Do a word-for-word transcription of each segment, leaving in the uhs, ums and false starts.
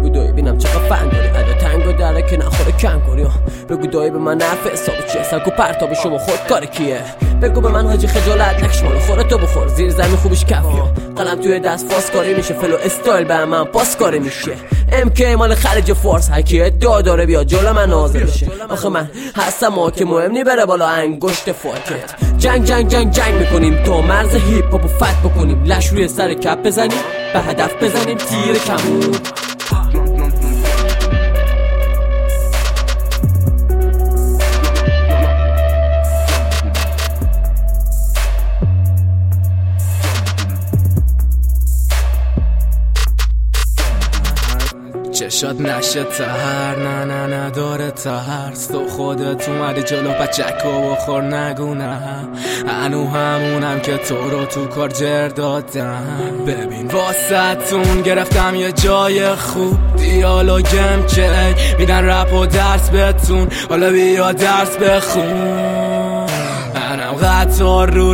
بگو دایی بینم چقدر فن داری ادا تنگا داره که نخوره کم کنی. بگو دایی به من نفع حسابی چیه سرکو پرتابی شما خود کار کیه. بگو به من حاجی خجالت نکش مالو خوره تو بخور زیر زمین خوبش کفیه. قلم توی دست فاس کاری میشه فلو استایل به من پاس کاری میشه. ام کی مال خلیج فارس هرکی ادعا داره بیا جلو من نازل بشه. آخه من هستم ما که مهم نی بره بالا انگشت فاکت. جنگ جنگ جنگ جنگ میکنیم تا مرز هیپ هاپو فتح بکنیم. لش روی سر کپ بزنیم به هدف بزنیم تیر کمون. چشات نشه تهر نه نه نه داره ترس. تو خودت اومدی جلو بچکو بخور نگو نه. انو همونم که تو رو تو کار جر دادم. ببین واسهتون گرفتم یه جای خوب. دیالوگم که میدن رپ و درس بهتون. حالا بیا درس بخون. منم قطار رو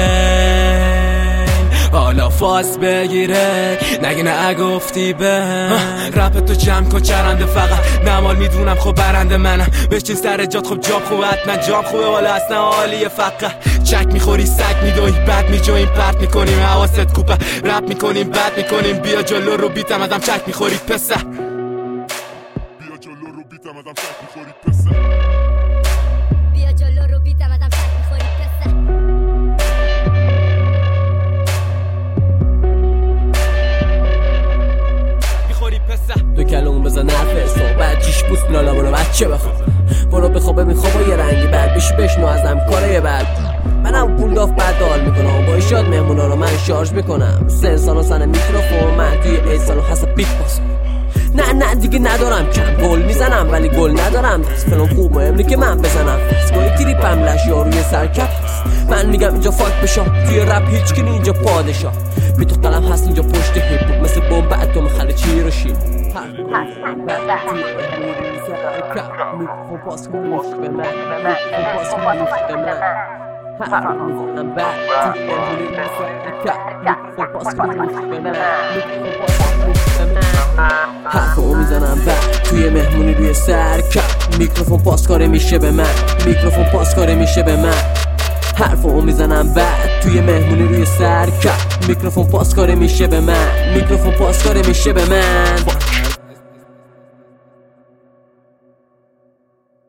حالا فاس بگیره نگه نگفتی به رپ تو جمع کن چرنده فقط نمال میدونم خب برنده منم. بشین سر جات خب جاب خوبه حتما جاب خوبه والا اصلا عالیه. فقط چک میخوری سک میدوی بد میجویم پرت میکنیم حواست کوپه رپ میکنیم بد میکنیم. بیا جلو رو بیتم ازم چک میخوری پسر. بیا جلو رو بیتم ازم چک میخوری پسر. بیا جلو رو بیتم ازم چک میخوری پسر. دو کلمون بزن حرف صحبت جیش بوست لالا برو بچه بخواب. برو بخواب ببین خواب یه رنگی بعد بشی بشنو ازم کاره بعد. منم پول داف بعد دال میکنم با ایشاد مهمونا رو من شارژ میکنم. سه سال و سن میکروفون من توی ایسال و حسب بیت باس. نه نه دیگه ندارم کم گل میزنم ولی گل ندارم. دست فلان خوب مهمنی که من بزنم. دستگاهی تریپم لش یاروی سرکپ هست. من میگم اینجا فاک بشا توی رپ هیچ کی اینجا پادشاه. بی تو قلم هست اینجا پشت هیپ هاپ مثل بمب اتم خاله چی رو شیم. میکروفون پاس کن میشه به من. میکروفون پاس کن میشه به من. حرف میزنم بعد توی امرولی میکروفون پاس کن میشه به من. میکروفون پاس کن میشه به من. حرفو میزنم بعد توی مهمونی روی سر کپ. میکروفون پاس کاره میشه به من. میکروفون پاس کاره میشه به من. حرفو میزنم بعد توی مهمونی روی سر کپ. میکروفون پاس کاره میشه به من. میکروفون پاس کاره میشه به من.